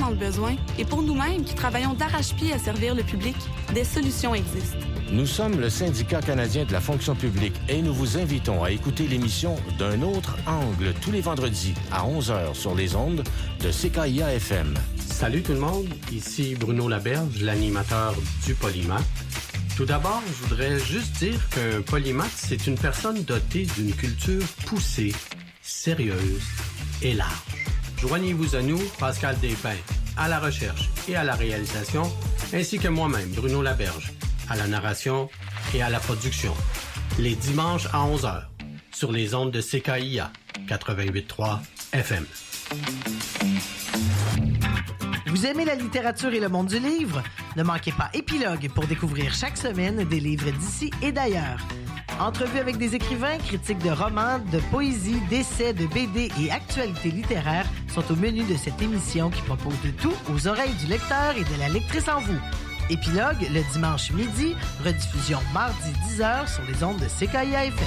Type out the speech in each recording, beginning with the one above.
dans le besoin et pour nous-mêmes qui travaillons d'arrache-pied à servir le public, des solutions existent. Nous sommes le syndicat canadien de la fonction publique et nous vous invitons à écouter l'émission D'un autre angle tous les vendredis à 11h sur les ondes de CKIA FM. Salut tout le monde, ici Bruno Laberge, l'animateur du Polymath. Tout d'abord, je voudrais juste dire qu'un polymath, c'est une personne dotée d'une culture poussée, sérieuse et large. Joignez-vous à nous, Pascal Despins, à la recherche et à la réalisation, ainsi que moi-même, Bruno Laberge, à la narration et à la production. Les dimanches à 11h, sur les ondes de CKIA 88.3 FM. Vous aimez la littérature et le monde du livre? Ne manquez pas Épilogue pour découvrir chaque semaine des livres d'ici et d'ailleurs. Entrevues avec des écrivains, critiques de romans, de poésie, d'essais, de BD et actualités littéraires sont au menu de cette émission qui propose de tout aux oreilles du lecteur et de la lectrice en vous. Épilogue, le dimanche midi, rediffusion mardi 10h sur les ondes de CKIA FM.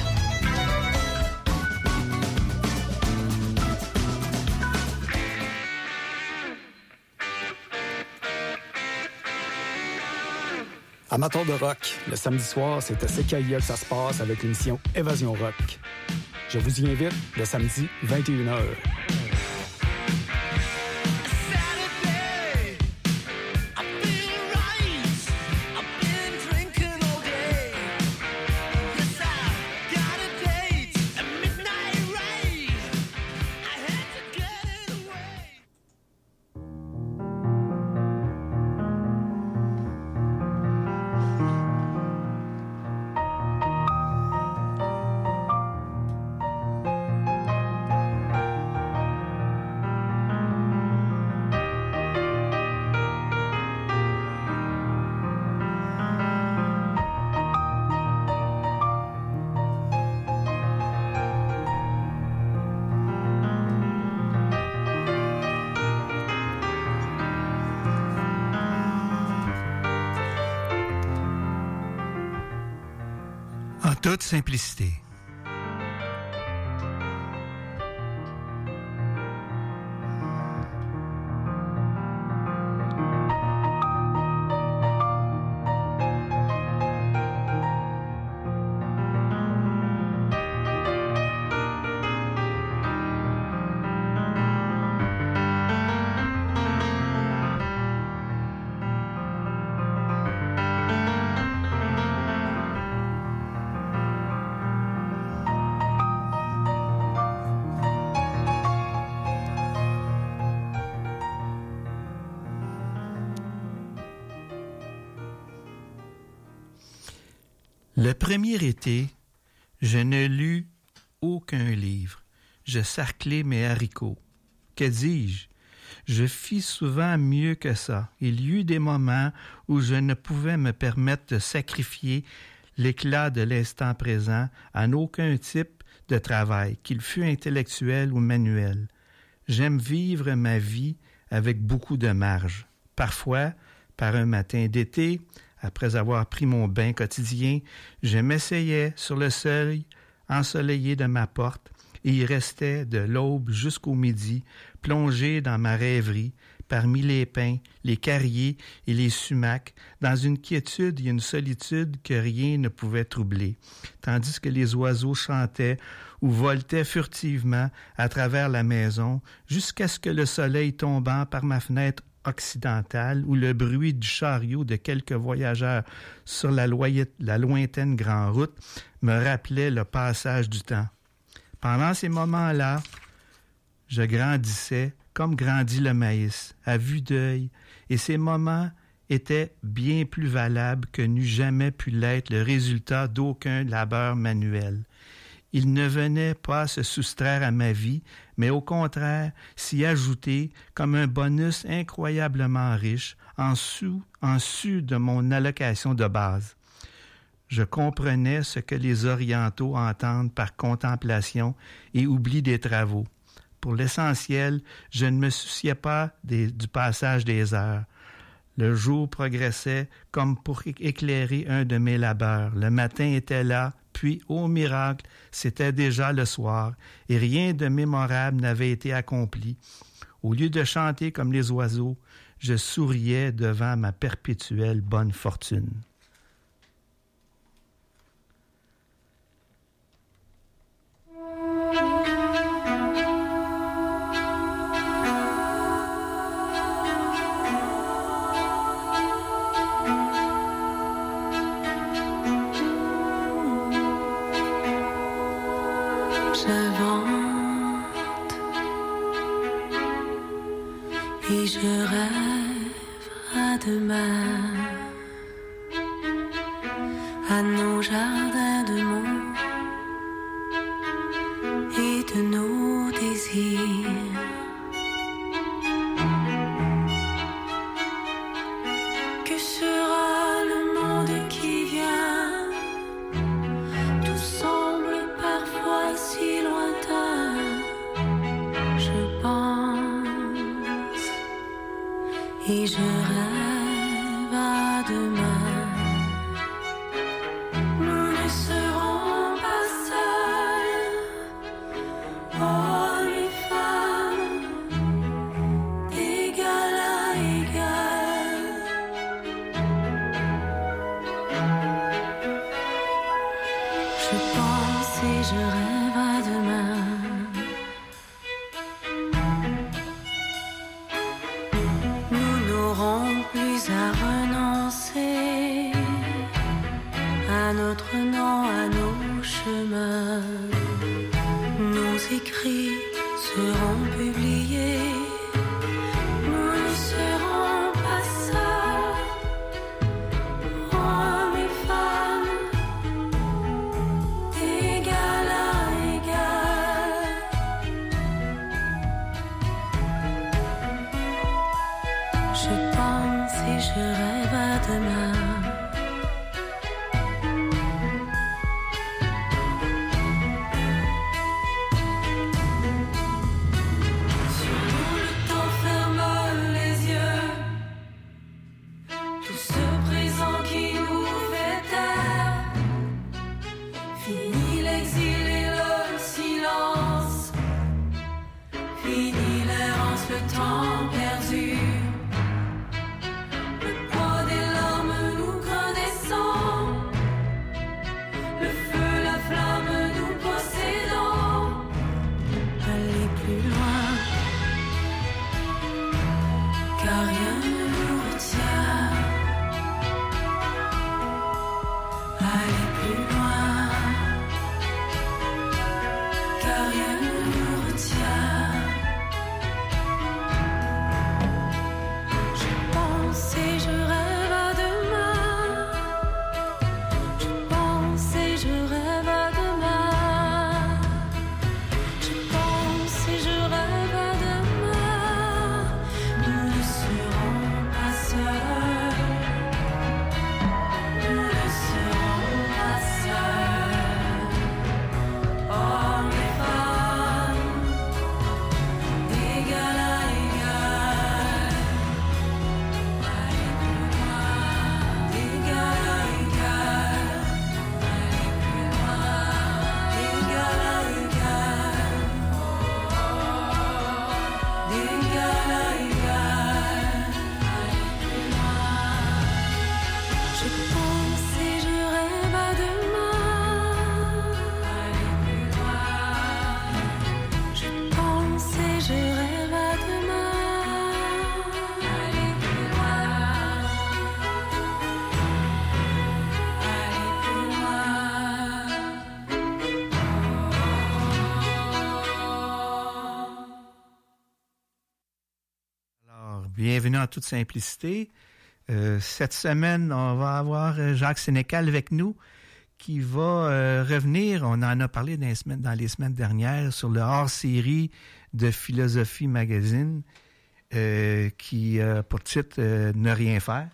Amateurs de rock, le samedi soir, c'est à CKIA que ça se passe avec l'émission Évasion Rock. Je vous y invite le samedi 21h. Toute simplicité. Le premier été, je ne lus aucun livre. Je sarclai mes haricots. Que dis-je? Je fis souvent mieux que ça. Il y eut des moments où je ne pouvais me permettre de sacrifier l'éclat de l'instant présent à aucun type de travail, qu'il fût intellectuel ou manuel. J'aime vivre ma vie avec beaucoup de marge. Parfois, par un matin d'été, après avoir pris mon bain quotidien, je m'essayais sur le seuil ensoleillé de ma porte et y restais de l'aube jusqu'au midi, plongé dans ma rêverie, parmi les pins, les carriers et les sumacs, dans une quiétude et une solitude que rien ne pouvait troubler, tandis que les oiseaux chantaient ou voletaient furtivement à travers la maison, jusqu'à ce que le soleil tombant par ma fenêtre occidentale ou le bruit du chariot de quelques voyageurs sur la lointaine grande route me rappelait le passage du temps. Pendant ces moments-là, je grandissais comme grandit le maïs, à vue d'œil, et ces moments étaient bien plus valables que n'eût jamais pu l'être le résultat d'aucun labeur manuel. Il ne venait pas se soustraire à ma vie, mais au contraire s'y ajouter comme un bonus incroyablement riche en su de mon allocation de base. Je comprenais ce que les Orientaux entendent par contemplation et oubli des travaux. Pour l'essentiel, je ne me souciais pas du passage des heures. Le jour progressait comme pour éclairer un de mes labeurs. Le matin était là, puis, ô miracle, c'était déjà le soir, et rien de mémorable n'avait été accompli. Au lieu de chanter comme les oiseaux, je souriais devant ma perpétuelle bonne fortune. Et je rêve à demain, à nos jardins de mots et de nos désirs. Que sera le monde qui vient? Tout semble parfois si lointain. Je pense et je rêve à demain. Nous ne serons pas seuls, hommes et femmes, d'égal à égal. Je pense et je rêve à demain. Plus à renoncer à notre nom, à nos chemins. Nos écrits seront publiés. Nous ne serons pas seuls, hommes et femmes, d'égal à égal. Je pense et je rêve à demain. Sur nous le temps ferme les yeux. Tout ce présent qui nous fait taire. Fini l'exil et le silence. Fini l'errance, le temps perdu. Bienvenue en toute simplicité. Cette semaine, on va avoir Jacques Sénécal avec nous qui va revenir, on en a parlé dans les semaines dernières, sur le hors-série de Philosophie Magazine qui a pour titre Ne rien faire.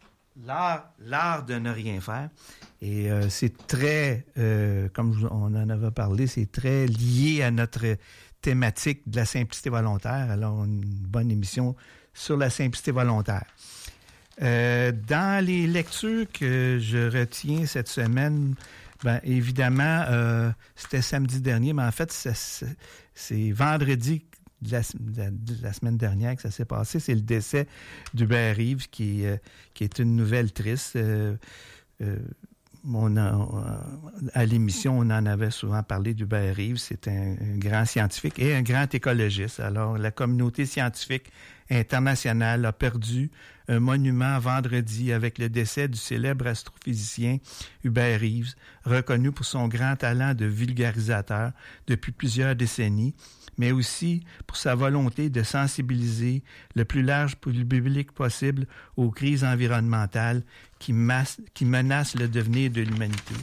L'art de ne rien faire. Et c'est très, comme on en avait parlé, c'est très lié à notre thématique de la simplicité volontaire. Alors, une bonne émission sur la simplicité volontaire. Dans les lectures que je retiens cette semaine, évidemment, c'était samedi dernier, mais en fait, c'est vendredi de la semaine dernière que ça s'est passé. C'est le décès d'Hubert Reeves, qui est une nouvelle triste. À l'émission, on en avait souvent parlé d'Hubert Reeves. C'est un grand scientifique et un grand écologiste. Alors, la communauté scientifique internationale a perdu un monument vendredi avec le décès du célèbre astrophysicien Hubert Reeves, reconnu pour son grand talent de vulgarisateur depuis plusieurs décennies, mais aussi pour sa volonté de sensibiliser le plus large public possible aux crises environnementales qui menacent le devenir de l'humanité.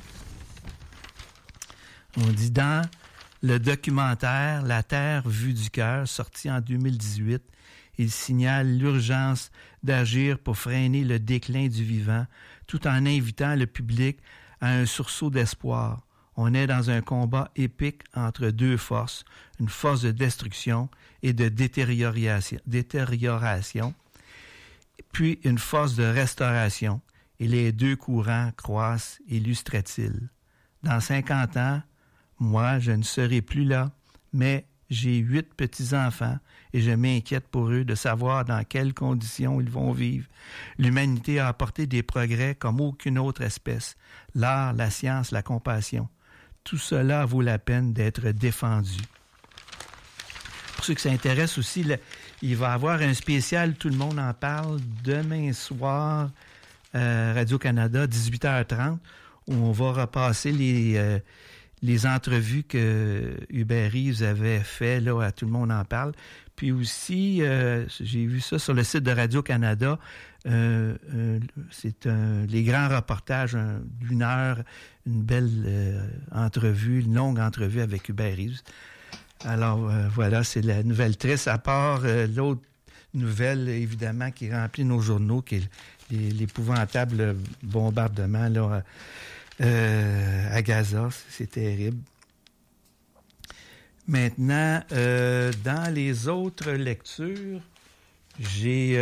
On dit dans le documentaire « La Terre vue du cœur », sorti en 2018, il signale l'urgence d'agir pour freiner le déclin du vivant, tout en invitant le public à un sursaut d'espoir. On est dans un combat épique entre deux forces, une force de destruction et de détérioration, puis une force de restauration, et les deux courants croissent, illustre-t-il. Dans 50 ans, moi, je ne serai plus là, mais j'ai 8 petits-enfants et je m'inquiète pour eux de savoir dans quelles conditions ils vont vivre. L'humanité a apporté des progrès comme aucune autre espèce. L'art, la science, la compassion. Tout cela vaut la peine d'être défendu. Pour ceux qui s'intéressent aussi, il va y avoir un spécial, tout le monde en parle, demain soir, Radio-Canada, 18h30, où on va repasser les entrevues que Hubert Reeves avait fait, là, à Tout le monde en parle. Puis aussi, j'ai vu ça sur le site de Radio-Canada, c'est les grands reportages d'une heure, une belle entrevue, une longue entrevue avec Hubert Reeves. Alors, voilà, c'est la nouvelle triste, à part l'autre nouvelle, évidemment, qui remplit nos journaux, qui est l'épouvantable bombardement, là, à Gaza. C'est terrible. Maintenant, dans les autres lectures, c'est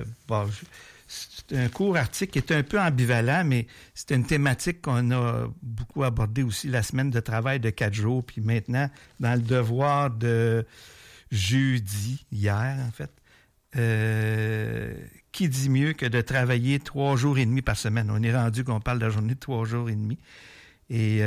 un court article qui est un peu ambivalent, mais c'est une thématique qu'on a beaucoup abordée aussi la semaine de travail de 4 jours, puis maintenant, dans le devoir de jeudi, hier en fait, qui dit mieux que de travailler 3 jours et demi par semaine? On est rendu qu'on parle de la journée de 3 jours et demi. Et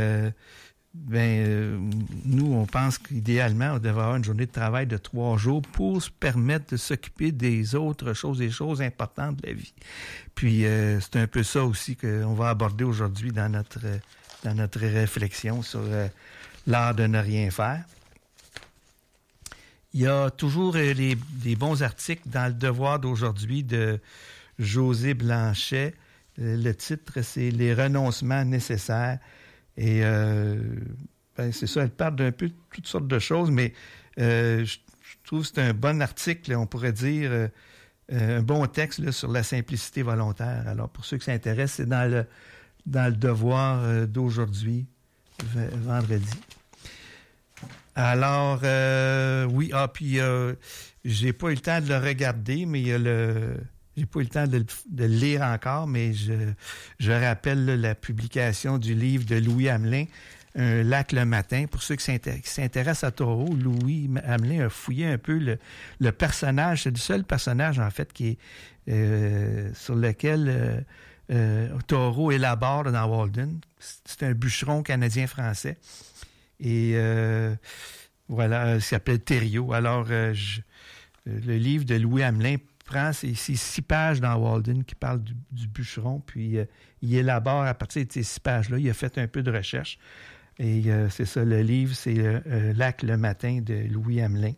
nous, on pense qu'idéalement, on devrait avoir une journée de travail de 3 jours pour se permettre de s'occuper des autres choses, des choses importantes de la vie. Puis, c'est un peu ça aussi qu'on va aborder aujourd'hui dans notre réflexion sur l'art de ne rien faire. Il y a toujours des bons articles dans le Devoir d'aujourd'hui de José Blanchet. Le titre, c'est « Les renoncements nécessaires ». Et c'est ça, elle parle d'un peu de toutes sortes de choses, mais je trouve que c'est un bon article, on pourrait dire, un bon texte là, sur la simplicité volontaire. Alors, pour ceux qui s'intéressent, c'est dans le Devoir d'aujourd'hui, vendredi. Alors, oui, puis j'ai pas eu le temps de le regarder, mais il y a j'ai pas eu le temps de le lire encore, mais je rappelle là, la publication du livre de Louis Hamelin, Un lac le matin. Pour ceux qui s'intéressent à Thoreau, Louis Hamelin a fouillé un peu le personnage. C'est le seul personnage, en fait, qui est sur lequel Thoreau élabore dans Walden. C'est un bûcheron canadien-français. Et voilà, il s'appelle Thériault. Alors, le livre de Louis Hamelin prend ces 6 pages dans Walden qui parlent du bûcheron, puis il élabore à partir de ces 6 pages-là. Il a fait un peu de recherche. Et c'est ça, le livre, c'est Lac le matin de Louis Hamelin.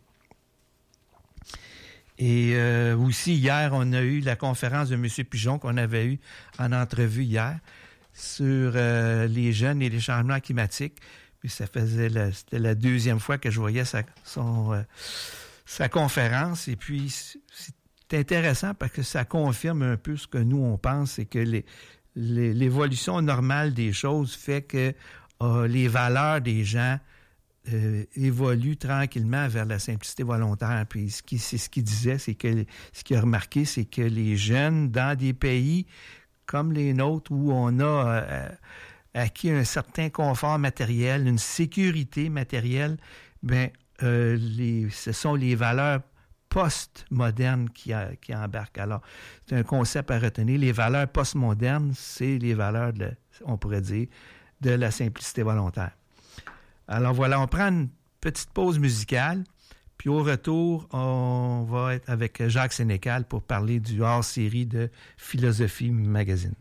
Et aussi, hier, on a eu la conférence de M. Pigeon qu'on avait eue en entrevue hier sur les jeunes et les changements climatiques. Puis c'était la 2e fois que je voyais sa conférence. Et puis, c'est intéressant parce que ça confirme un peu ce que nous, on pense, c'est que l'évolution normale des choses fait que les valeurs des gens évoluent tranquillement vers la simplicité volontaire. Puis c'est ce qu'il disait, c'est que ce qu'il a remarqué, c'est que les jeunes, dans des pays comme les nôtres, où on a acquis un certain confort matériel, une sécurité matérielle, ce sont les valeurs post-modernes qui embarquent. Alors, c'est un concept à retenir. Les valeurs post-modernes, c'est les valeurs, on pourrait dire, de la simplicité volontaire. Alors voilà, on prend une petite pause musicale, puis au retour, on va être avec Jacques Sénécal pour parler du hors-série de Philosophie Magazine.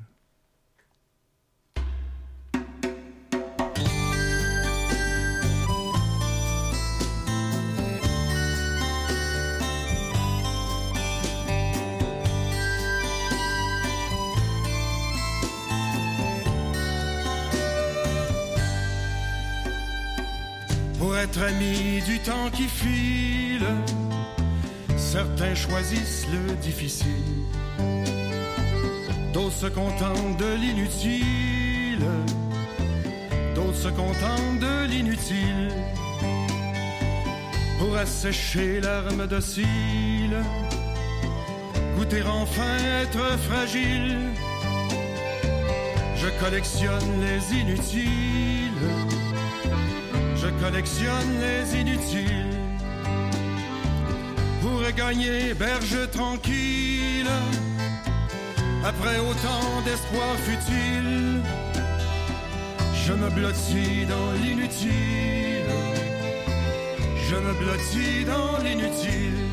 Pour être amis du temps qui file, certains choisissent le difficile, d'autres se contentent de l'inutile, d'autres se contentent de l'inutile. Pour assécher larmes dociles, goûter enfin être fragile, je collectionne les inutiles. Je collectionne les inutiles pour gagner berge tranquille. Après autant d'espoir futile, je me blottis dans l'inutile. Je me blottis dans l'inutile.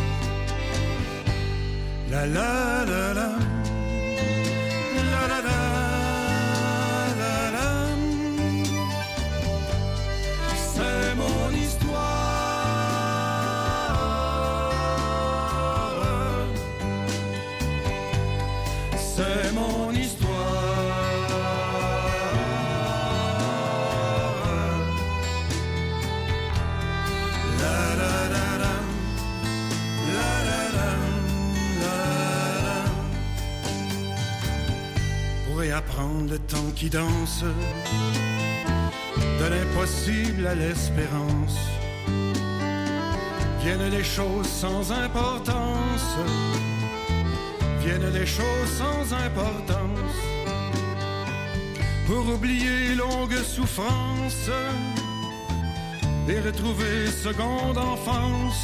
La la la la, la la la. C'est mon histoire, c'est mon histoire. La la la la, la la la, la la. Pour réapprendre le temps qui danse, de l'impossible à l'espérance, viennent les choses sans importance, viennent les choses sans importance, pour oublier longue souffrance et retrouver seconde enfance.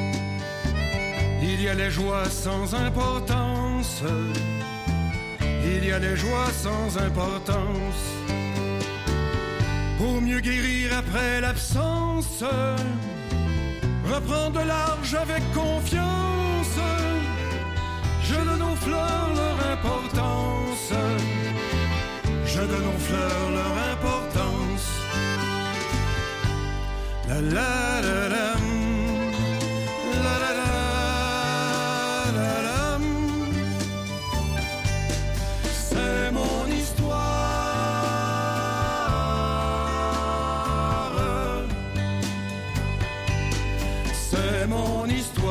Il y a les joies sans importance, il y a les joies sans importance. Pour mieux guérir après l'absence, reprendre de large avec confiance, je donne aux fleurs leur importance, je donne aux fleurs leur importance. La la la la, la la la, la la. C'est mon histoire. C'est mon histoire.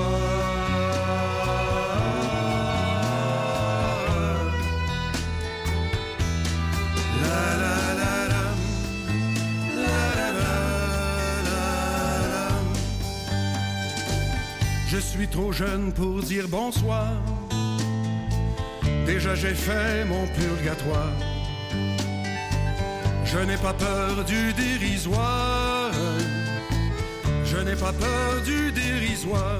La la la la, la la la, la. Je suis trop jeune pour dire bonsoir. Déjà j'ai fait mon purgatoire. Je n'ai pas peur du dérisoire. Je n'ai pas peur du dérisoire.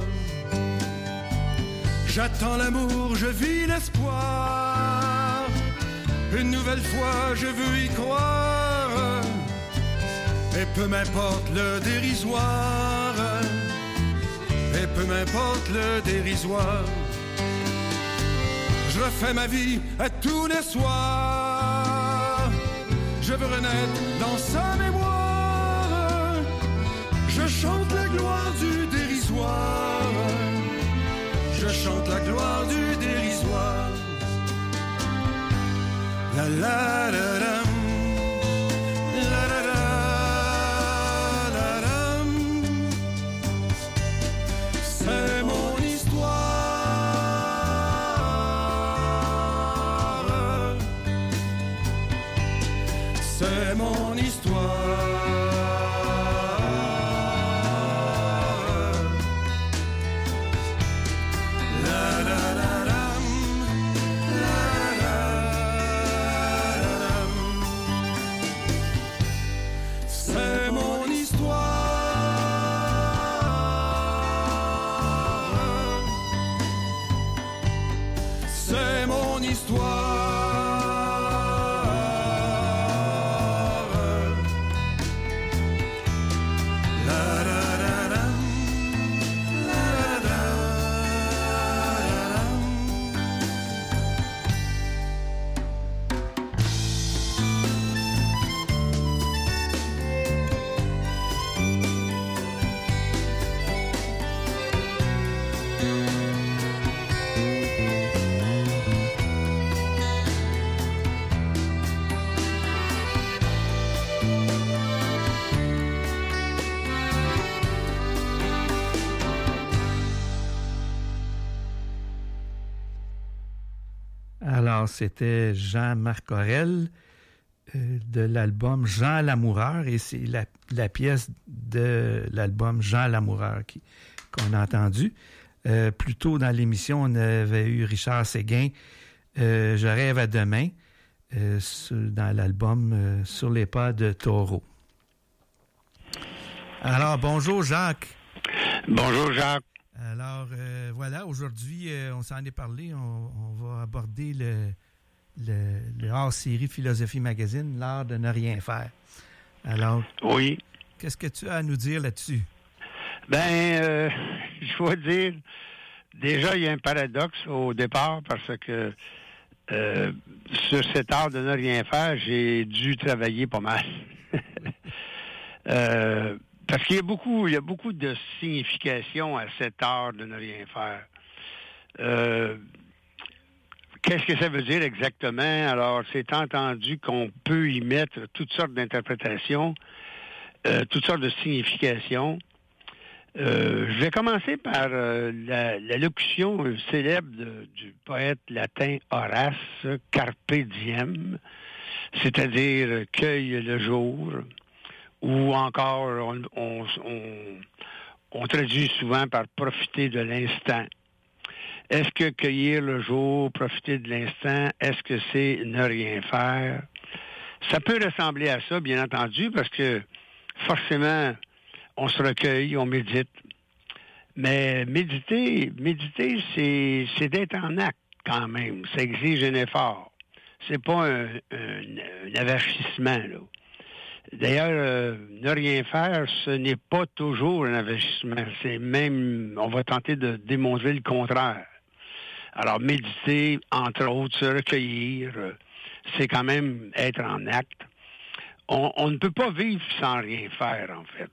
J'attends l'amour, je vis l'espoir. Une nouvelle fois, je veux y croire. Et peu m'importe le dérisoire. Et peu m'importe le dérisoire. Je refais ma vie à tous les soirs. Je veux renaître dans sa mémoire. Je chante la gloire du dérisoire. Je chante la gloire du dérisoire. La la la la, la la la, la la. C'est mon histoire. C'est mon histoire. La la la la, la la la la. histoire. Alors, c'était Jean-Marc Aurel de l'album Jean Lamoureur, et c'est la pièce de l'album Jean Lamoureur qu'on a entendu. Plus tôt dans l'émission, on avait eu Richard Séguin, Je rêve à demain, dans l'album Sur les pas de Taureau. Alors, bonjour Jacques. Bonjour Jacques. Alors, voilà, aujourd'hui, on s'en est parlé, on va aborder le hors-série Philosophie Magazine, l'art de ne rien faire. Alors, oui. Qu'est-ce que tu as à nous dire là-dessus? Ben, je dois dire, déjà, il y a un paradoxe au départ, parce que sur cet art de ne rien faire, j'ai dû travailler pas mal. Parce qu'il y a beaucoup de significations à cet art de ne rien faire. Qu'est-ce que ça veut dire exactement? Alors, c'est entendu qu'on peut y mettre toutes sortes d'interprétations, toutes sortes de significations. Je vais commencer par la locution célèbre du poète latin Horace, Carpe diem, c'est-à-dire cueille le jour. Ou encore, on traduit souvent par profiter de l'instant. Est-ce que cueillir le jour, profiter de l'instant, est-ce que c'est ne rien faire? Ça peut ressembler à ça, bien entendu, parce que forcément, on se recueille, on médite. Mais méditer, c'est d'être en acte quand même. Ça exige un effort. C'est pas un avachissement, là. D'ailleurs, ne rien faire, ce n'est pas toujours un investissement. C'est même, on va tenter de démontrer le contraire. Alors, méditer, entre autres, se recueillir, c'est quand même être en acte. On ne peut pas vivre sans rien faire, en fait.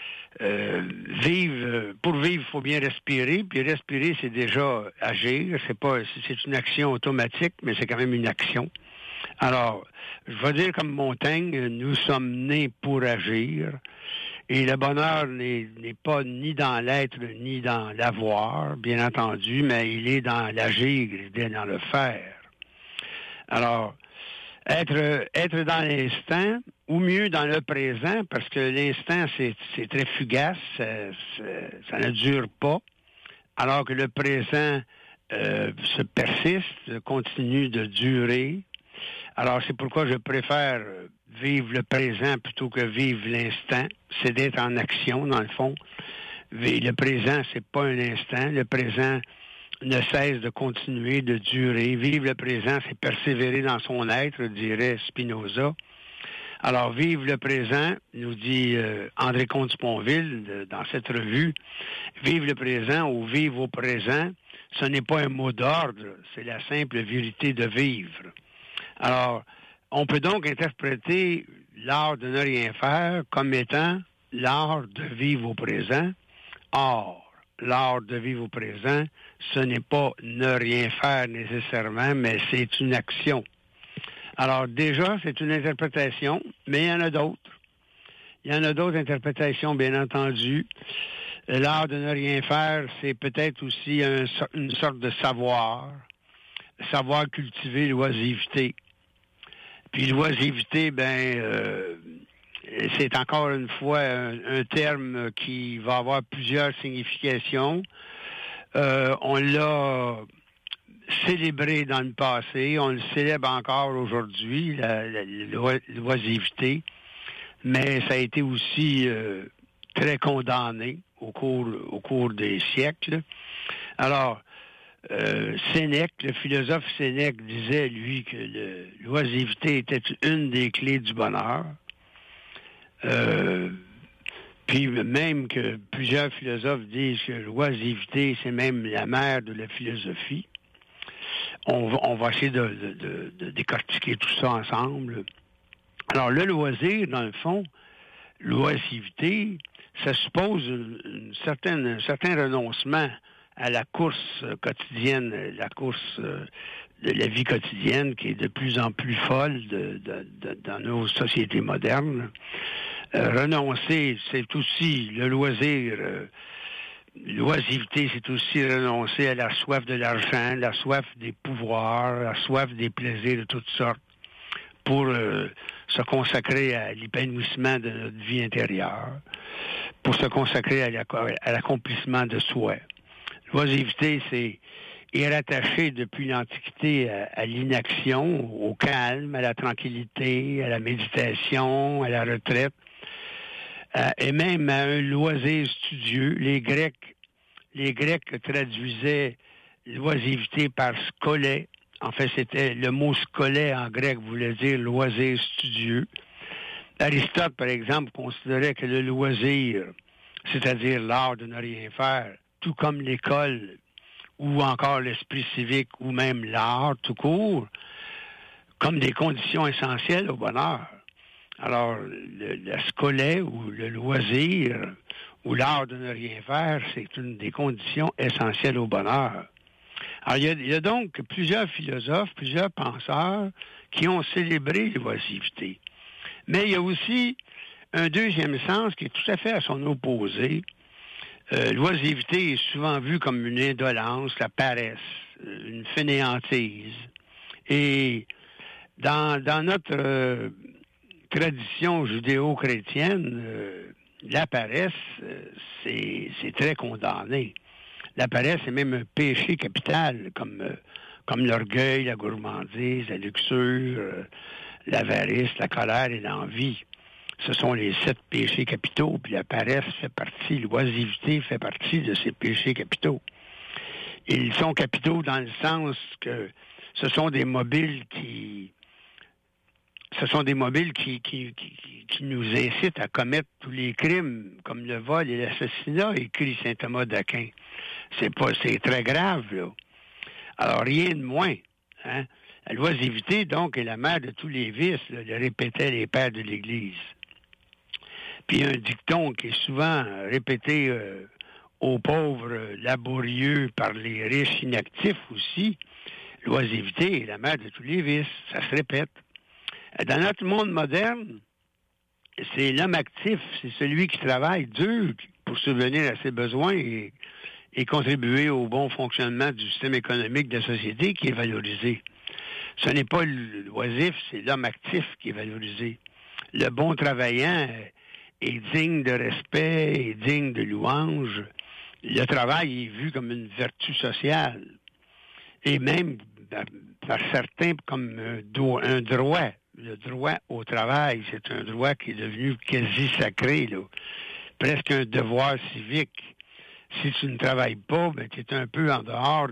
Pour vivre, il faut bien respirer, puis respirer, c'est déjà agir. C'est une action automatique, mais c'est quand même une action. Alors, je vais dire comme Montaigne, nous sommes nés pour agir, et le bonheur n'est pas ni dans l'être ni dans l'avoir, bien entendu, mais il est dans l'agir, il est dans le faire. Alors, être dans l'instant, ou mieux dans le présent, parce que l'instant, c'est très fugace, ça ne dure pas, alors que le présent se persiste, continue de durer. Alors, c'est pourquoi je préfère vivre le présent plutôt que vivre l'instant. C'est d'être en action, dans le fond. Le présent, c'est pas un instant. Le présent ne cesse de continuer, de durer. Vivre le présent, c'est persévérer dans son être, dirait Spinoza. Alors, vivre le présent, nous dit André Comte-Sponville dans cette revue, vivre le présent ou vivre au présent, ce n'est pas un mot d'ordre, c'est la simple vérité de vivre. Alors, on peut donc interpréter l'art de ne rien faire comme étant l'art de vivre au présent. Or, l'art de vivre au présent, ce n'est pas ne rien faire nécessairement, mais c'est une action. Alors, déjà, c'est une interprétation, mais il y en a d'autres. Il y en a d'autres interprétations, bien entendu. L'art de ne rien faire, c'est peut-être aussi une sorte de savoir cultiver l'oisiveté. Puis l'oisiveté, c'est encore une fois un terme qui va avoir plusieurs significations. On l'a célébré dans le passé, on le célèbre encore aujourd'hui, l'oisiveté, mais ça a été aussi très condamné au cours des siècles. Alors, Sénèque, le philosophe Sénèque disait, lui, que l'oisiveté était une des clés du bonheur. Puis même que plusieurs philosophes disent que l'oisiveté, c'est même la mère de la philosophie. On va essayer de décortiquer tout ça ensemble. Alors, le loisir, dans le fond, l'oisiveté, ça suppose un certain renoncement à la course quotidienne, la course de la vie quotidienne qui est de plus en plus folle dans nos sociétés modernes. Renoncer, c'est aussi le loisir. L'oisiveté, c'est aussi renoncer à la soif de l'argent, la soif des pouvoirs, la soif des plaisirs de toutes sortes pour se consacrer à l'épanouissement de notre vie intérieure, pour se consacrer à l'accomplissement de soi. L'oisiveté, est rattaché depuis l'Antiquité à l'inaction, au calme, à la tranquillité, à la méditation, à la retraite, et même à un loisir studieux. Les Grecs traduisaient l'oisiveté par skolé. En fait, c'était le mot skolé en grec voulait dire loisir studieux. Aristote, par exemple, considérait que le loisir, c'est-à-dire l'art de ne rien faire, tout comme l'école, ou encore l'esprit civique, ou même l'art tout court, comme des conditions essentielles au bonheur. Alors, le skolé, ou le loisir, ou l'art de ne rien faire, c'est une des conditions essentielles au bonheur. Alors, il y a donc plusieurs philosophes, plusieurs penseurs qui ont célébré l'oisiveté. Mais il y a aussi un deuxième sens qui est tout à fait à son opposé. L'oisiveté est souvent vue comme une indolence, la paresse, une fainéantise. Et dans notre tradition judéo-chrétienne, la paresse, c'est très condamné. La paresse est même un péché capital, comme l'orgueil, la gourmandise, la luxure, l'avarice, la colère et l'envie. Ce sont les 7 péchés capitaux, puis la paresse fait partie, l'oisiveté fait partie de ces péchés capitaux. Ils sont capitaux dans le sens que ce sont des mobiles qui nous incitent à commettre tous les crimes, comme le vol et l'assassinat, écrit saint Thomas d'Aquin. C'est très grave, là. Alors, rien de moins, hein? L'oisiveté, donc, est la mère de tous les vices, là, le répétaient les pères de l'Église. Puis un dicton qui est souvent répété aux pauvres laborieux par les riches inactifs aussi, l'oisiveté est la mère de tous les vices, ça se répète. Dans notre monde moderne, c'est l'homme actif, c'est celui qui travaille dur pour subvenir à ses besoins et contribuer au bon fonctionnement du système économique de la société qui est valorisé. Ce n'est pas l'oisif, c'est l'homme actif qui est valorisé. Le bon travaillant est digne de respect et digne de louange. Le travail est vu comme une vertu sociale et même par certains comme un droit. Le droit au travail, c'est un droit qui est devenu quasi sacré, là. Presque un devoir civique. Si tu ne travailles pas, ben, tu es un peu en dehors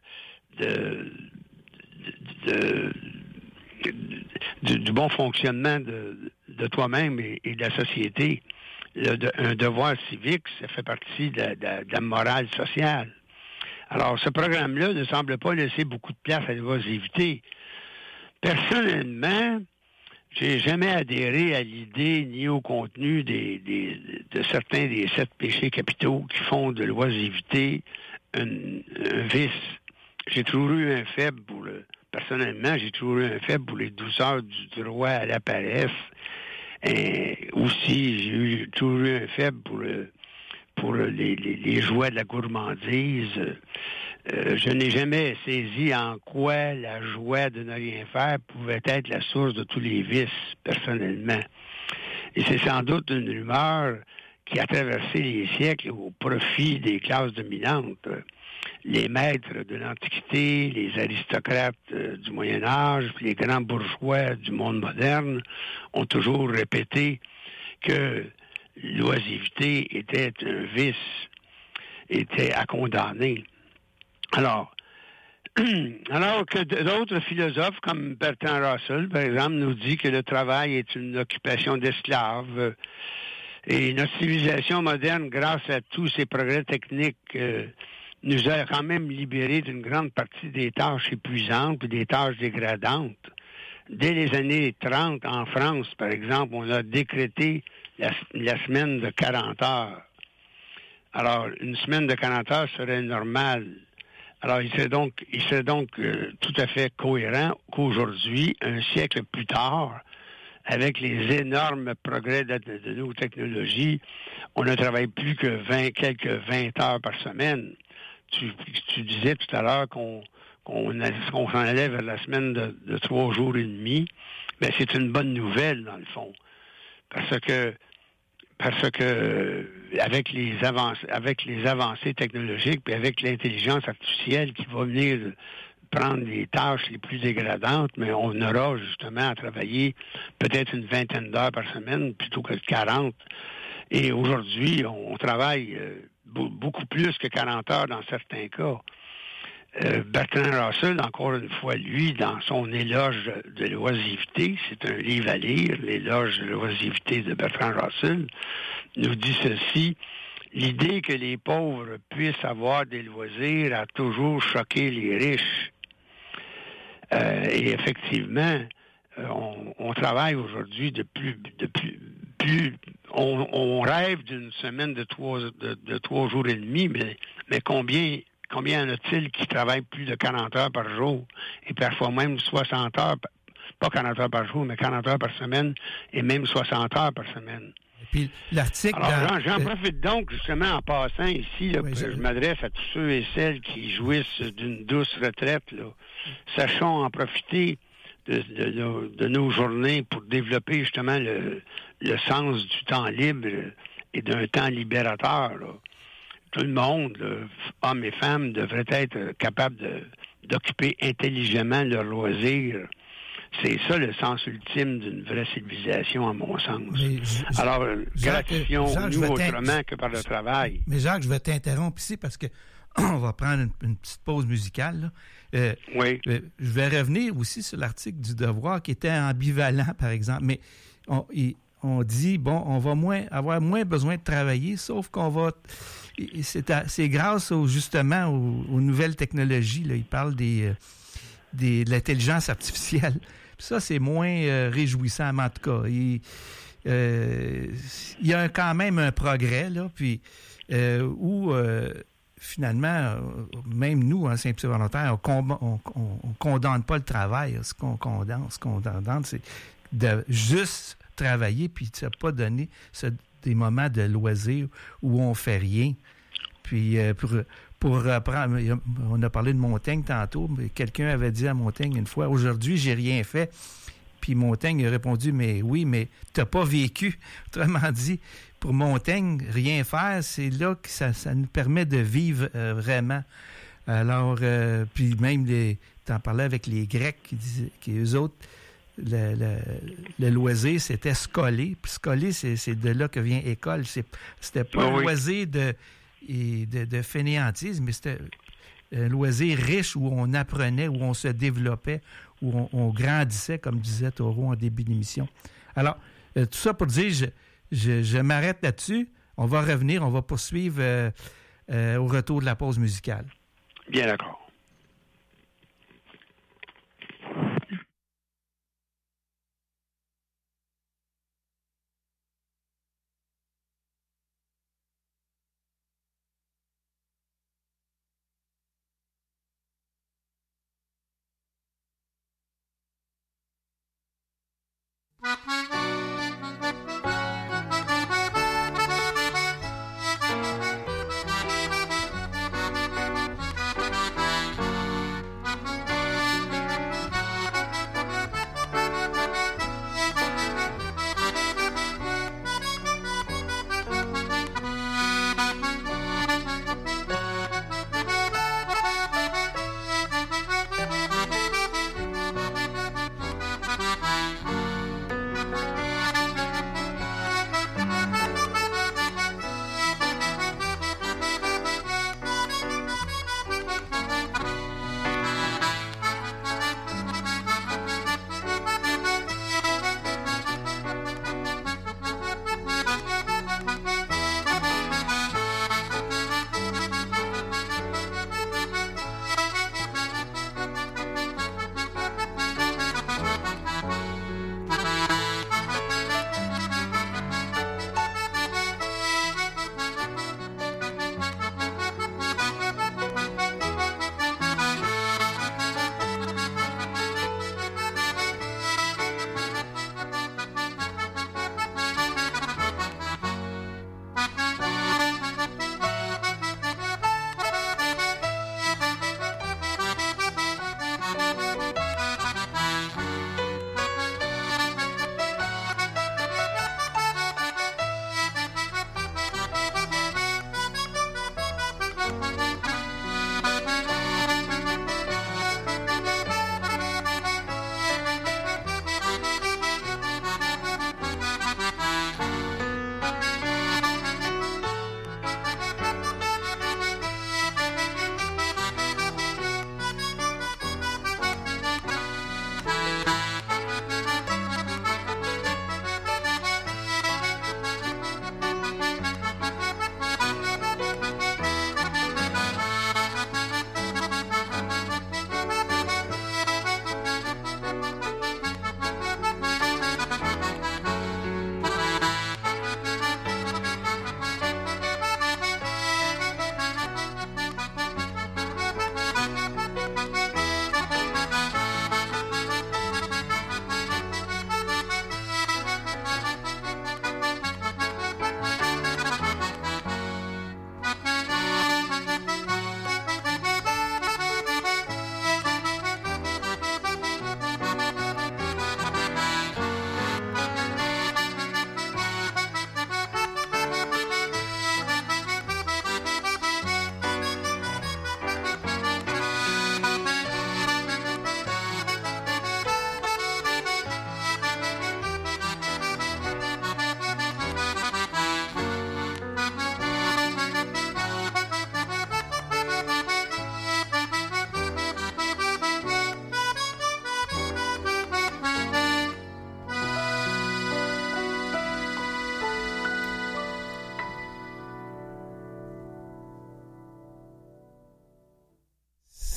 du bon fonctionnement de toi-même et de la société. Un devoir civique, ça fait partie de la morale sociale. Alors, ce programme-là ne semble pas laisser beaucoup de place à l'oisiveté. Personnellement, j'ai jamais adhéré à l'idée ni au contenu de certains des 7 péchés capitaux qui font de l'oisiveté un vice. J'ai toujours eu un faible personnellement, j'ai toujours eu un faible pour les douceurs du droit à la paresse. Et aussi, j'ai toujours eu un faible pour les joies de la gourmandise. Je n'ai jamais saisi en quoi la joie de ne rien faire pouvait être la source de tous les vices, personnellement. Et c'est sans doute une rumeur qui a traversé les siècles au profit des classes dominantes. Les maîtres de l'Antiquité, les aristocrates du Moyen Âge, puis les grands bourgeois du monde moderne ont toujours répété que l'oisiveté était un vice, était à condamner. Alors, Alors que d'autres philosophes, comme Bertrand Russell, par exemple, nous dit que le travail est une occupation d'esclaves. Et notre civilisation moderne, grâce à tous ces progrès techniques, nous a quand même libérés d'une grande partie des tâches épuisantes et des tâches dégradantes. Dès les années 30, en France, par exemple, on a décrété la semaine de 40 heures. Alors, une semaine de 40 heures serait normale. Alors, il serait donc tout à fait cohérent qu'aujourd'hui, un siècle plus tard, avec les énormes progrès de nos technologies, on ne travaille plus que quelques 20 heures par semaine. Tu disais tout à l'heure qu'on s'en allait vers la semaine de 3 jours et demi. Ben, c'est une bonne nouvelle, dans le fond. Parce que avec les avancées technologiques, puis avec l'intelligence artificielle qui va venir prendre les tâches les plus dégradantes, mais on aura justement à travailler peut-être une vingtaine d'heures par semaine plutôt que 40. Et aujourd'hui, on travaille beaucoup plus que 40 heures dans certains cas. Bertrand Russell, encore une fois, lui, dans son éloge de l'oisiveté, c'est un livre à lire, l'éloge de l'oisiveté de Bertrand Russell, nous dit ceci: l'idée que les pauvres puissent avoir des loisirs a toujours choqué les riches. Et effectivement, on travaille aujourd'hui on rêve d'une semaine de 3 jours et demi, mais combien en a-t-il qui travaillent plus de 40 heures par jour et parfois même 60 heures, pas 40 heures par jour, mais 40 heures par semaine et même 60 heures par semaine. Et puis l'article... Alors, j'en profite donc justement en passant ici, là, je m'adresse à tous ceux et celles qui jouissent d'une douce retraite. Là. Sachons en profiter de nos journées pour développer justement le sens du temps libre et d'un temps libérateur. Là. Tout le monde, là, hommes et femmes, devraient être capables d'occuper intelligemment leurs loisirs. C'est ça le sens ultime d'une vraie civilisation, à mon sens. Alors, gratifions-nous autrement que par le travail. Mais Jacques, je vais t'interrompre ici parce que on va prendre une petite pause musicale. Là. Oui. Je vais revenir aussi sur l'article du Devoir qui était ambivalent, par exemple. Mais on dit, bon, on va avoir moins besoin de travailler, sauf qu'on va... C'est grâce justement aux nouvelles technologies. Là. Il parle de l'intelligence artificielle. Puis ça, c'est moins réjouissant, mais en tout cas. Il y a quand même un progrès, là, puis où... finalement, même nous, en Saint-Pierre volontaire, on condamne pas le travail. Ce qu'on condamne, c'est de juste travailler puis de ne pas donner des moments de loisir où on fait rien. Puis pour reprendre, on a parlé de Montaigne tantôt, mais quelqu'un avait dit à Montaigne une fois, aujourd'hui, j'ai rien fait. Puis Montaigne a répondu, mais oui, mais t'as pas vécu. Autrement dit, pour Montaigne, rien faire, c'est là que ça nous permet de vivre vraiment. Alors, puis même, t'en parlais avec les Grecs qui disaient qu'eux autres, le loisir, c'était scoler. Puis scoler, c'est de là que vient école. C'était pas un loisir de fainéantisme, mais c'était un loisir riche où on apprenait, où on se développait, où on grandissait, comme disait Taureau en début d'émission. Alors, tout ça pour dire, je m'arrête là-dessus. On va revenir, on va poursuivre au retour de la pause musicale. Bien d'accord.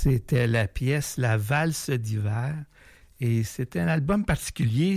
C'était la pièce La Valse d'hiver. Et c'était un album particulier.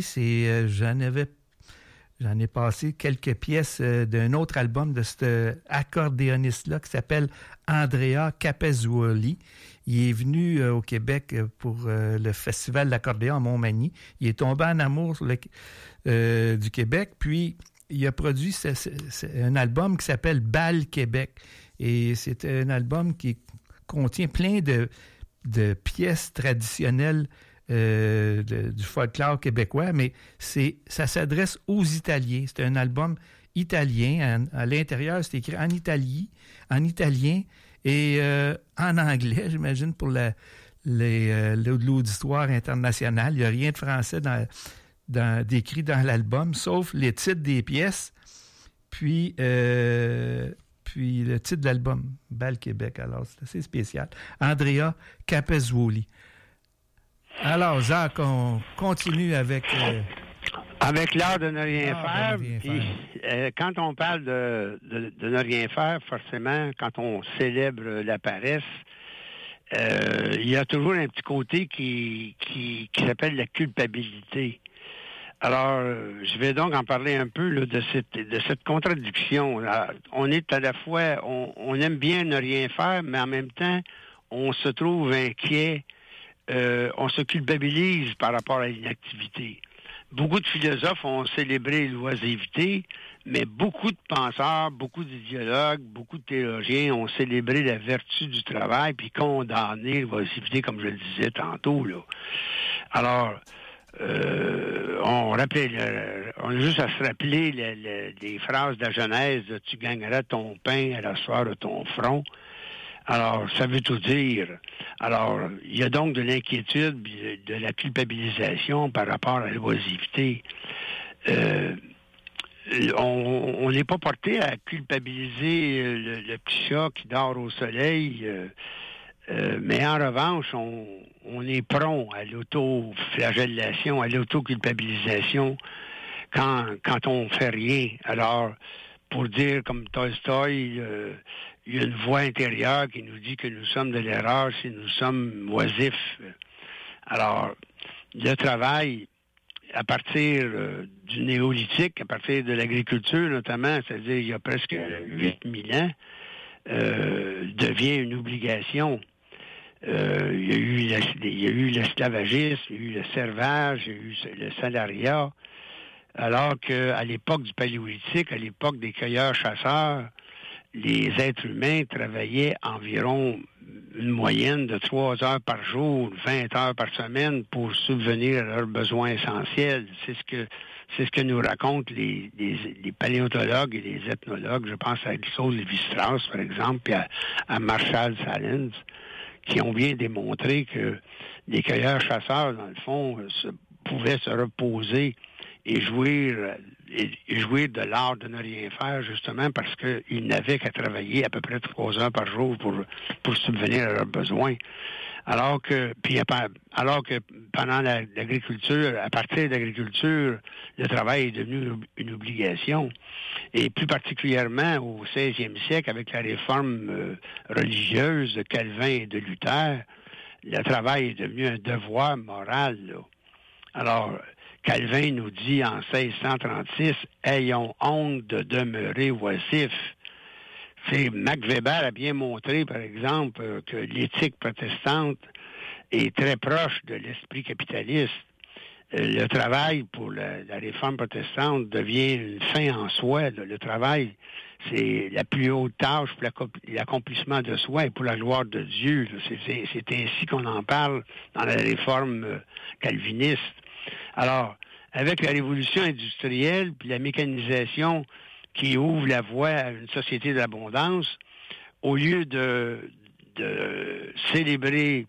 J'en ai passé quelques pièces d'un autre album de cet accordéoniste-là qui s'appelle Andrea Capezuoli. Il est venu au Québec pour le Festival d'accordéon à Montmagny. Il est tombé en amour du Québec, puis il a produit un album qui s'appelle Bal Québec. Et c'est un album qui contient plein de pièces traditionnelles du folklore québécois, mais ça s'adresse aux Italiens. C'est un album italien. À l'intérieur, c'est écrit en italien et en anglais, j'imagine, pour l'auditoire international. Il n'y a rien de français décrit dans l'album, sauf les titres des pièces, puis le titre de l'album, Bal Québec. Alors, c'est assez spécial. Andrea Capezuoli. Alors, Jacques, on continue avec... Avec l'art de ne rien faire. Puis, quand on parle de ne rien faire, forcément, quand on célèbre la paresse, il y a toujours un petit côté qui s'appelle la culpabilité. Alors, je vais donc en parler un peu là, de cette contradiction. Là, on est à la fois, on aime bien ne rien faire, mais en même temps, on se trouve inquiet, on se culpabilise par rapport à l'inactivité. Beaucoup de philosophes ont célébré l'oisiveté, mais beaucoup de penseurs, beaucoup d'idéologues, beaucoup de théologiens ont célébré la vertu du travail puis condamné l'oisiveté, comme je le disais tantôt, là. Alors, on a juste à se rappeler les phrases de la Genèse de « Tu gagneras ton pain à la sueur de ton front ». Alors, ça veut tout dire. Alors, il y a donc de l'inquiétude, de la culpabilisation par rapport à l'oisiveté. On n'est pas porté à culpabiliser le petit chat qui dort au soleil, mais en revanche, on est prompt à l'autoflagellation, à l'autoculpabilisation quand on fait rien. Alors, pour dire comme Tolstoï, il y a une voix intérieure qui nous dit que nous sommes de l'erreur si nous sommes oisifs. Alors, le travail, à partir du néolithique, à partir de l'agriculture notamment, c'est-à-dire il y a presque 8000 ans, devient une obligation. Il y a eu l'esclavagisme, il y a eu le servage, il y a eu le salariat, alors qu'à l'époque du Paléolithique, à l'époque des cueilleurs-chasseurs, les êtres humains travaillaient environ une moyenne de 3 heures par jour, 20 heures par semaine pour subvenir à leurs besoins essentiels. C'est ce que nous racontent les paléontologues et les ethnologues. Je pense à Saul Lévi-Strauss, par exemple, puis à Marshall Salins, qui ont bien démontré que les cueilleurs-chasseurs, dans le fond, pouvaient se reposer et jouir de l'art de ne rien faire, justement parce qu'ils n'avaient qu'à travailler à peu près 3 heures par jour pour subvenir à leurs besoins. Alors que pendant l'agriculture, à partir de l'agriculture, le travail est devenu une obligation. Et plus particulièrement au 16e siècle, avec la réforme religieuse de Calvin et de Luther, le travail est devenu un devoir moral, là. Alors, Calvin nous dit en 1636, « Ayons honte de demeurer oisifs ». Max Weber a bien montré, par exemple, que l'éthique protestante est très proche de l'esprit capitaliste. Le travail pour la réforme protestante devient une fin en soi. Le travail, c'est la plus haute tâche pour l'accomplissement de soi et pour la gloire de Dieu. C'est ainsi qu'on en parle dans la réforme calviniste. Alors, avec la révolution industrielle puis la mécanisation qui ouvre la voie à une société de l'abondance, au lieu de célébrer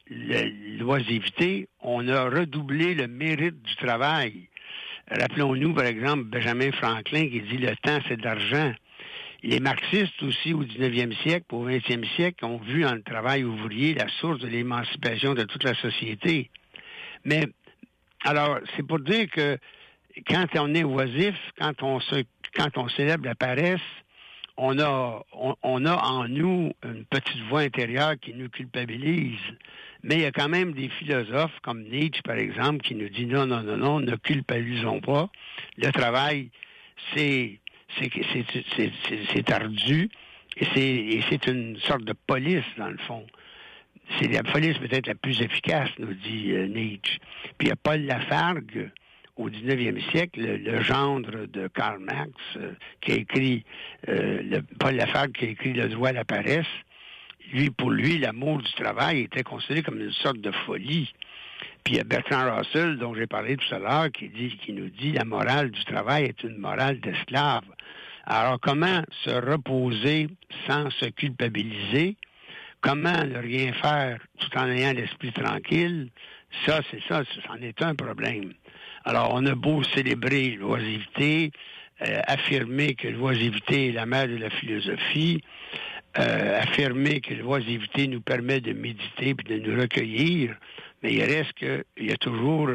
l'oisiveté, on a redoublé le mérite du travail. Rappelons-nous, par exemple, Benjamin Franklin qui dit « Le temps, c'est de l'argent ». Les marxistes aussi, au 19e siècle, au 20e siècle, ont vu dans le travail ouvrier la source de l'émancipation de toute la société. Mais alors, c'est pour dire que quand on est oisif, quand on célèbre la paresse, on a en nous une petite voix intérieure qui nous culpabilise. Mais il y a quand même des philosophes comme Nietzsche, par exemple, qui nous dit non, ne culpabilisons pas. Le travail, c'est ardu et c'est une sorte de police, dans le fond. C'est la police peut-être la plus efficace, nous dit Nietzsche. Puis il y a Paul Lafargue, au 19e siècle, le gendre de Karl Marx, qui a écrit, Paul Lafargue qui a écrit Le droit à la paresse. Pour lui, l'amour du travail était considéré comme une sorte de folie. Puis il y a Bertrand Russell, dont j'ai parlé tout à l'heure, qui nous dit la morale du travail est une morale d'esclave. Alors, comment se reposer sans se culpabiliser? Comment ne rien faire tout en ayant l'esprit tranquille? Ça, c'en est un problème. Alors, on a beau célébrer l'oisiveté, affirmer que l'oisiveté est la mère de la philosophie, affirmer que l'oisiveté nous permet de méditer et de nous recueillir, mais il reste qu'il y a toujours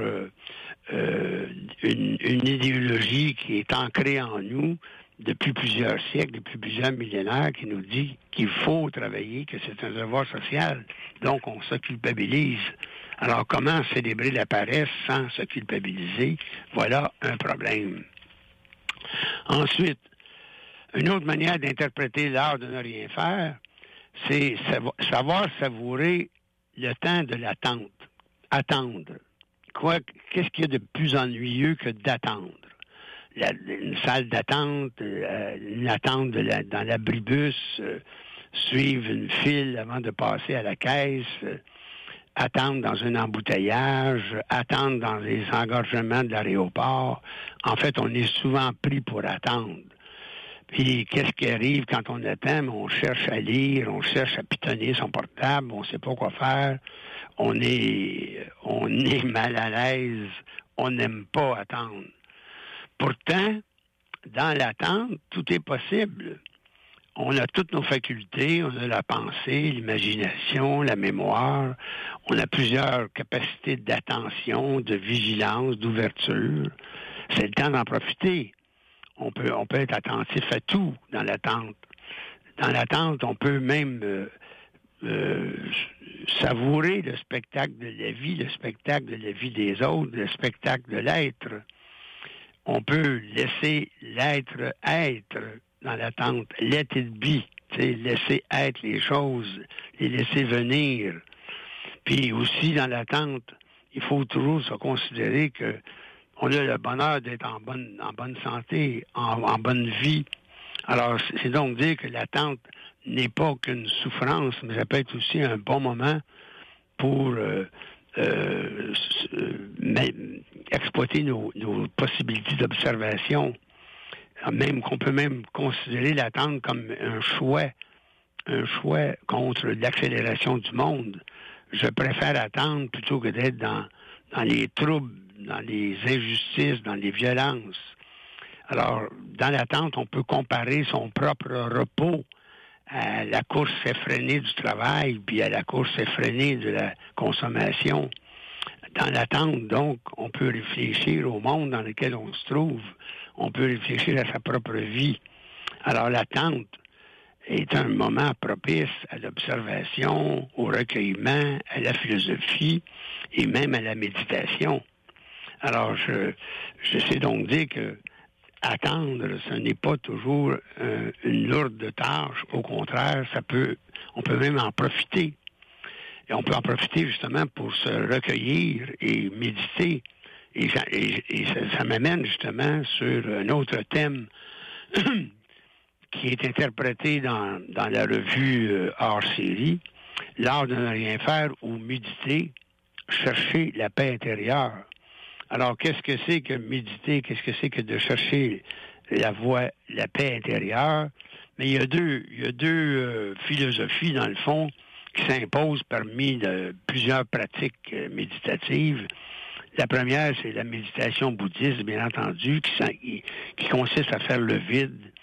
une idéologie qui est ancrée en nous depuis plusieurs siècles, depuis plusieurs millénaires, qui nous dit qu'il faut travailler, que c'est un devoir social. Donc, on se culpabilise. Alors, comment célébrer la paresse sans se culpabiliser? Voilà un problème. Ensuite, une autre manière d'interpréter l'art de ne rien faire, c'est savoir savourer le temps de l'attente. Attendre. Qu'est-ce qu'il y a de plus ennuyeux que d'attendre? Une salle d'attente, une attente dans l'abribus, suivre une file avant de passer à la caisse, attendre dans un embouteillage, attendre dans les engorgements de l'aéroport. En fait, on est souvent pris pour attendre. Puis, qu'est-ce qui arrive quand on attend? On cherche à lire, on cherche à pitonner son portable, on ne sait pas quoi faire, on est mal à l'aise, on n'aime pas attendre. Pourtant, dans l'attente, tout est possible. On a toutes nos facultés, on a la pensée, l'imagination, la mémoire, on a plusieurs capacités d'attention, de vigilance, d'ouverture. C'est le temps d'en profiter. On peut être attentif à tout dans l'attente. Dans l'attente, on peut même savourer le spectacle de la vie, le spectacle de la vie des autres, le spectacle de l'être. On peut laisser l'être être dans l'attente. Let it be. Laisser être les choses, les laisser venir. Puis aussi, dans l'attente, il faut toujours se considérer que on a le bonheur d'être en bonne santé, en bonne vie. Alors, c'est donc dire que l'attente n'est pas qu'une souffrance, mais ça peut être aussi un bon moment pour exploiter nos possibilités d'observation. Même qu'on peut même considérer l'attente comme un choix contre l'accélération du monde. Je préfère attendre plutôt que d'être dans les troubles, dans les injustices, dans les violences. Alors, dans l'attente, on peut comparer son propre repos à la course effrénée du travail, puis à la course effrénée de la consommation. Dans l'attente, donc, on peut réfléchir au monde dans lequel on se trouve. On peut réfléchir à sa propre vie. Alors, l'attente est un moment propice à l'observation, au recueillement, à la philosophie et même à la méditation. Alors, je sais donc dire que attendre, ce n'est pas toujours une lourde tâche. Au contraire, on peut même en profiter. Et on peut en profiter justement pour se recueillir et méditer. Et ça m'amène justement sur un autre thème qui est interprété dans la revue hors série, l'art de ne rien faire ou méditer, chercher la paix intérieure. Alors, qu'est-ce que c'est que méditer? Qu'est-ce que c'est que de chercher la paix intérieure? Mais il y a deux philosophies, dans le fond, qui s'imposent parmi plusieurs pratiques méditatives. La première, c'est la méditation bouddhiste, bien entendu, qui consiste à faire le vide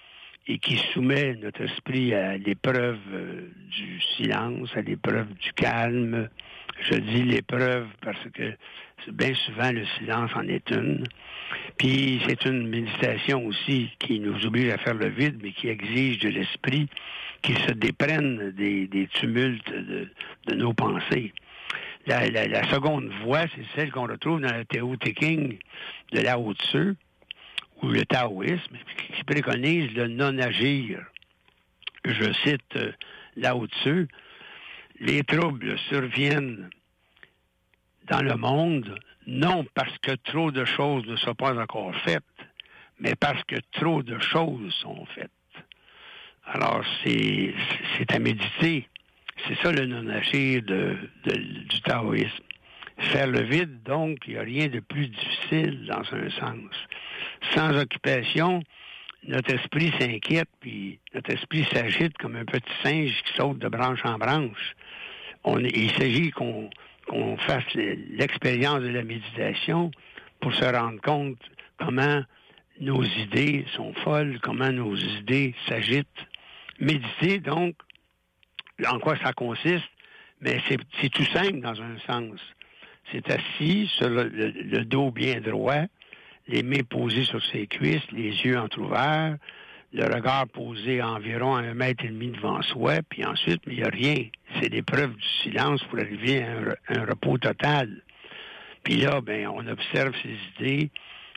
et qui soumet notre esprit à l'épreuve du silence, à l'épreuve du calme. Je dis l'épreuve parce que bien souvent le silence en est une. Puis c'est une méditation aussi qui nous oblige à faire le vide, mais qui exige de l'esprit qu'il se déprenne des tumultes de nos pensées. La seconde voie, c'est celle qu'on retrouve dans le Tao Te Ching de Lao Tzu, ou le taoïsme, qui préconise le non-agir. Je cite Lao Tzu, « Les troubles surviennent dans le monde, non parce que trop de choses ne sont pas encore faites, mais parce que trop de choses sont faites. » Alors, c'est à méditer. C'est ça le non-agir du taoïsme. Faire le vide, donc, il n'y a rien de plus difficile dans un sens. Sans occupation, notre esprit s'inquiète, puis notre esprit s'agite comme un petit singe qui saute de branche en branche. Il s'agit qu'on fasse l'expérience de la méditation pour se rendre compte comment nos idées sont folles, comment nos idées s'agitent. Méditer, donc, en quoi ça consiste? Mais c'est tout simple dans un sens. C'est assis sur le dos bien droit, les mains posées sur ses cuisses, les yeux entrouverts, le regard posé à environ 1,5 mètre devant soi, puis ensuite, il n'y a rien. C'est l'épreuve du silence pour arriver à un repos total. Puis là, on observe ses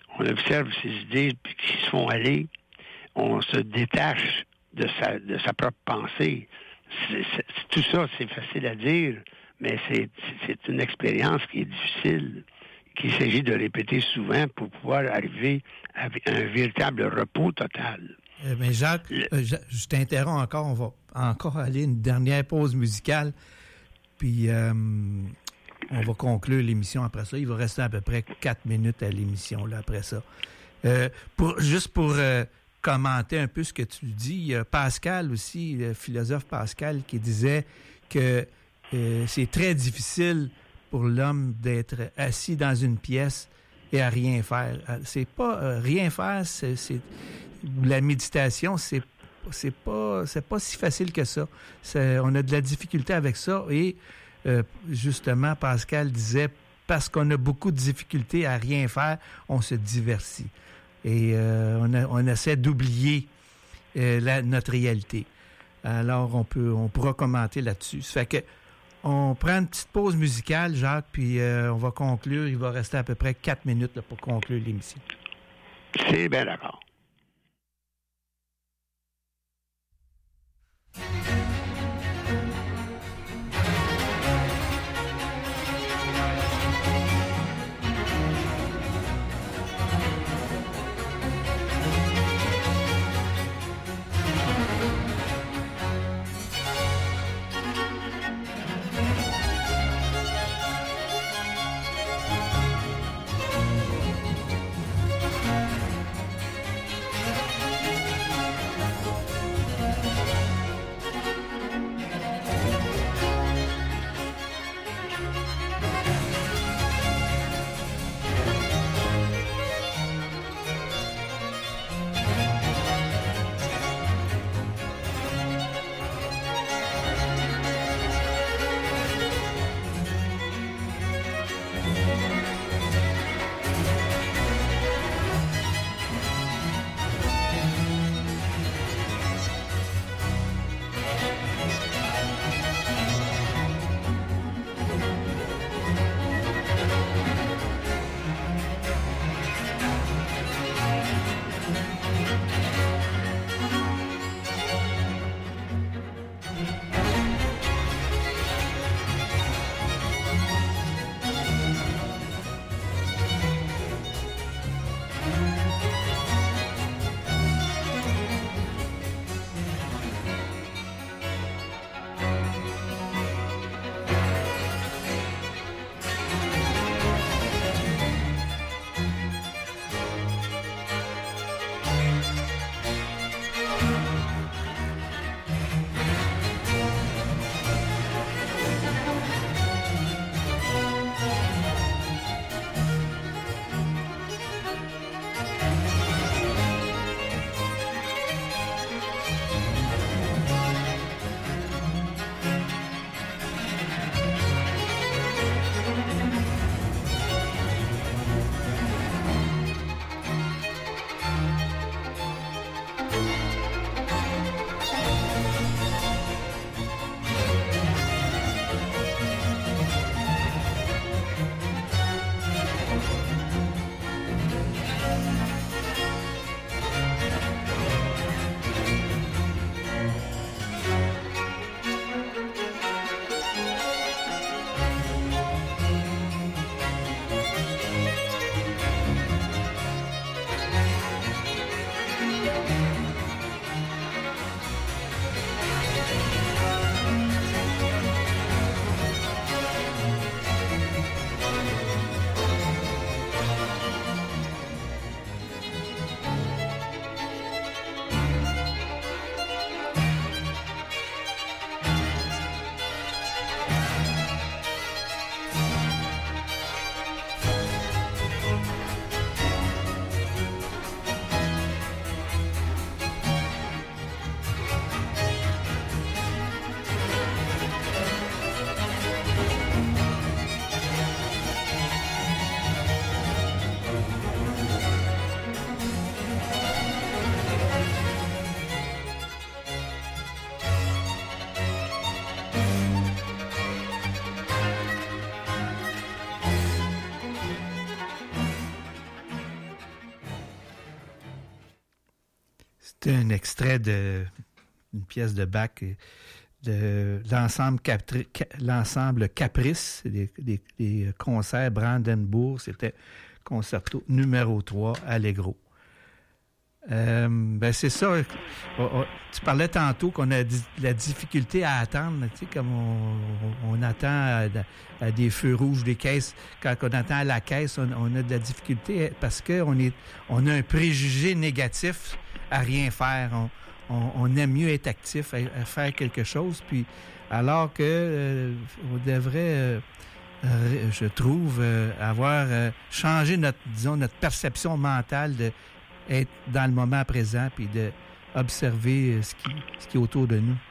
idées qui se font aller. On se détache de sa propre pensée. Tout ça, c'est facile à dire, mais c'est une expérience qui est difficile, qu'il s'agit de répéter souvent pour pouvoir arriver à un véritable repos total. Mais Jacques, je t'interromps encore. On va encore aller une dernière pause musicale, puis on va conclure l'émission après ça. Il va rester à peu près 4 minutes à l'émission là, après ça. Pour commenter un peu ce que tu dis, il y a Pascal aussi, le philosophe Pascal, qui disait que c'est très difficile pour l'homme d'être assis dans une pièce et à rien faire. C'est pas rien faire, la méditation, c'est pas si facile que ça. On a de la difficulté avec ça et justement, Pascal disait, parce qu'on a beaucoup de difficultés à rien faire, on se divertit. Et on essaie d'oublier notre réalité. Alors, on pourra commenter là-dessus. Ça fait que on prend une petite pause musicale, Jacques, puis on va conclure. Il va rester à peu près 4 minutes là, pour conclure l'émission. C'est bien d'accord. C'est un extrait d'une pièce de Bach de l'ensemble Caprice, des concerts Brandenburg. C'était concerto numéro 3, Allegro. C'est ça. Tu parlais tantôt qu'on a la difficulté à attendre, tu sais, comme on attend à des feux rouges des caisses. Quand on attend à la caisse, on a de la difficulté parce qu'on a un préjugé négatif à rien faire. On aime mieux être actif, à faire quelque chose, puis alors que on devrait, je trouve, avoir changé notre perception mentale de être dans le moment présent puis d'observer ce qui est autour de nous.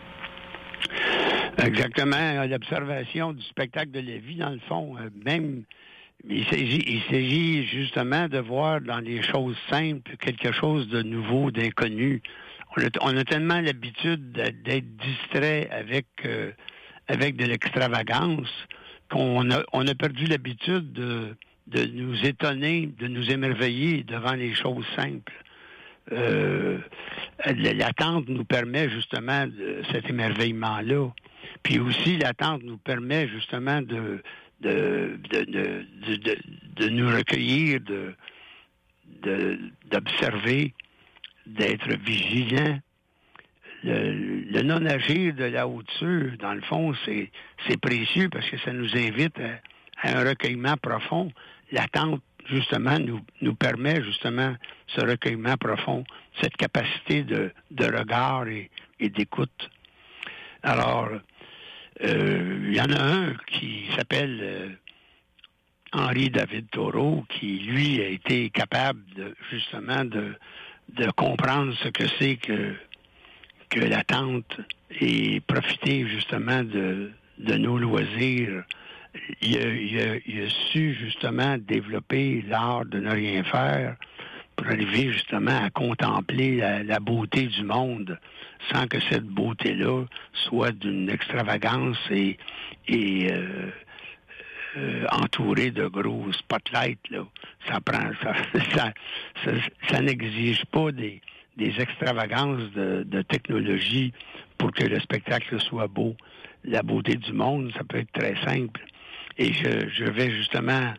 Exactement. L'observation du spectacle de la vie, dans le fond, même, il s'agit justement de voir dans les choses simples quelque chose de nouveau, d'inconnu. On a tellement l'habitude d'être distrait avec de l'extravagance qu'on a perdu l'habitude de nous étonner, de nous émerveiller devant les choses simples. L'attente nous permet justement cet émerveillement-là. Puis aussi, l'attente nous permet justement de nous recueillir, d'observer, d'être vigilant. Le non-agir de la hauteur, dans le fond, c'est précieux parce que ça nous invite à un recueillement profond. L'attente, justement, nous permet, justement, ce recueillement profond, cette capacité de regard et d'écoute. Alors, il y en a un qui s'appelle Henri David Thoreau, qui, lui, a été capable, justement, de comprendre ce que c'est que l'attente et profiter, justement, de nos loisirs. Il a su justement développer l'art de ne rien faire pour arriver justement à contempler la beauté du monde sans que cette beauté-là soit d'une extravagance et entourée de gros spotlights. Là. Ça n'exige pas des extravagances de technologie pour que le spectacle soit beau. La beauté du monde, ça peut être très simple. Et je vais justement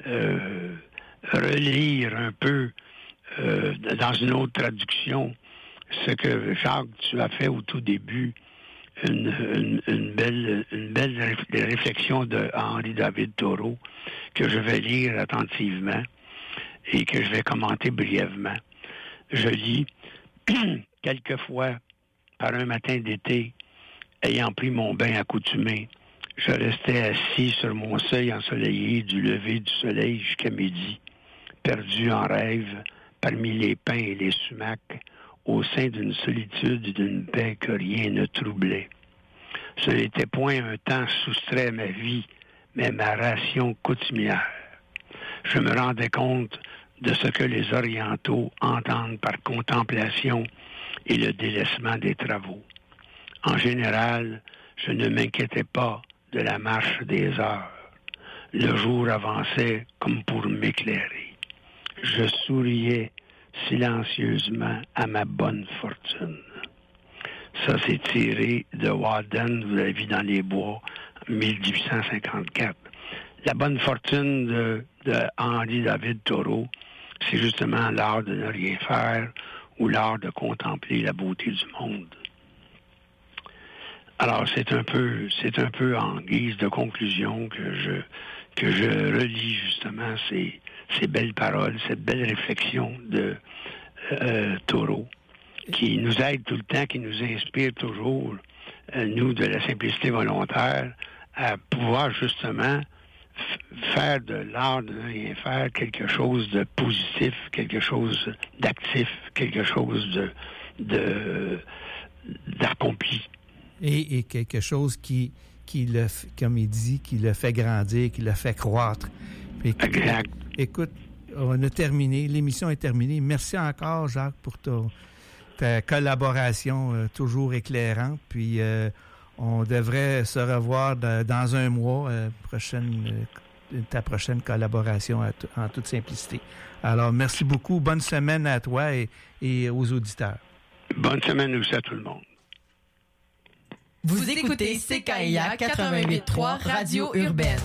relire un peu dans une autre traduction ce que, Jacques, tu as fait au tout début, une belle réflexion de Henri David Thoreau que je vais lire attentivement et que je vais commenter brièvement. Je lis « Quelquefois, par un matin d'été, ayant pris mon bain accoutumé, je restais assis sur mon seuil ensoleillé du lever du soleil jusqu'à midi, perdu en rêve parmi les pins et les sumacs, au sein d'une solitude et d'une paix que rien ne troublait. Ce n'était point un temps soustrait à ma vie, mais ma ration coutumière. Je me rendais compte de ce que les Orientaux entendent par contemplation et le délaissement des travaux. En général, je ne m'inquiétais pas de la marche des heures. Le jour avançait comme pour m'éclairer. Je souriais silencieusement à ma bonne fortune. Ça, c'est tiré de Walden, vous l'avez vu dans les bois, 1854. La bonne fortune de Henri David Thoreau, c'est justement l'art de ne rien faire ou l'art de contempler la beauté du monde. Alors, c'est un peu en guise de conclusion que je relis justement ces belles paroles, cette belle réflexion de Thoreau, qui nous aide tout le temps, qui nous inspire toujours, nous, de la simplicité volontaire, à pouvoir justement faire de l'art de ne rien faire quelque chose de positif, quelque chose d'actif, quelque chose d'accompli. Et quelque chose qui le, comme il dit, qui le fait grandir, qui le fait croître. Exact. Écoute, on a terminé, l'émission est terminée. Merci encore, Jacques, pour ta collaboration toujours éclairante. Puis on devrait se revoir dans un mois, prochaine ta prochaine collaboration en toute simplicité. Alors, merci beaucoup. Bonne semaine à toi et aux auditeurs. Bonne semaine aussi à tout le monde. Vous écoutez CKIA 88.3 Radio Urbaine.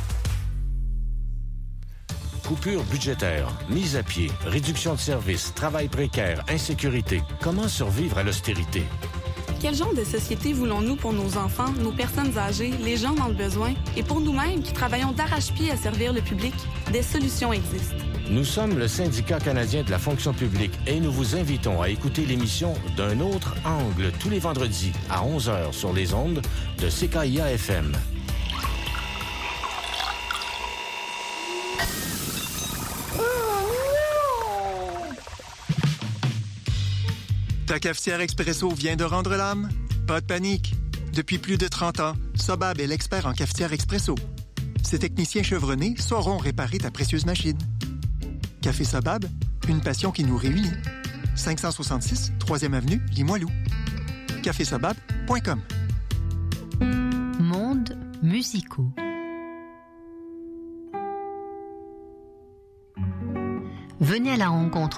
Coupure budgétaire, mise à pied, réduction de services, travail précaire, insécurité. Comment survivre à l'austérité? Quel genre de société voulons-nous pour nos enfants, nos personnes âgées, les gens dans le besoin et pour nous-mêmes qui travaillons d'arrache-pied à servir le public? Des solutions existent. Nous sommes le Syndicat canadien de la fonction publique et nous vous invitons à écouter l'émission D'un autre angle tous les vendredis à 11h sur les ondes de CKIA FM. Ta cafetière Expresso vient de rendre l'âme? Pas de panique. Depuis plus de 30 ans, Sobab est l'expert en cafetière Expresso. Ses techniciens chevronnés sauront réparer ta précieuse machine. Café Sobab, une passion qui nous réunit. 566 3e Avenue, Limoilou. cafésobab.com. Mondes musicaux. Venez à la rencontre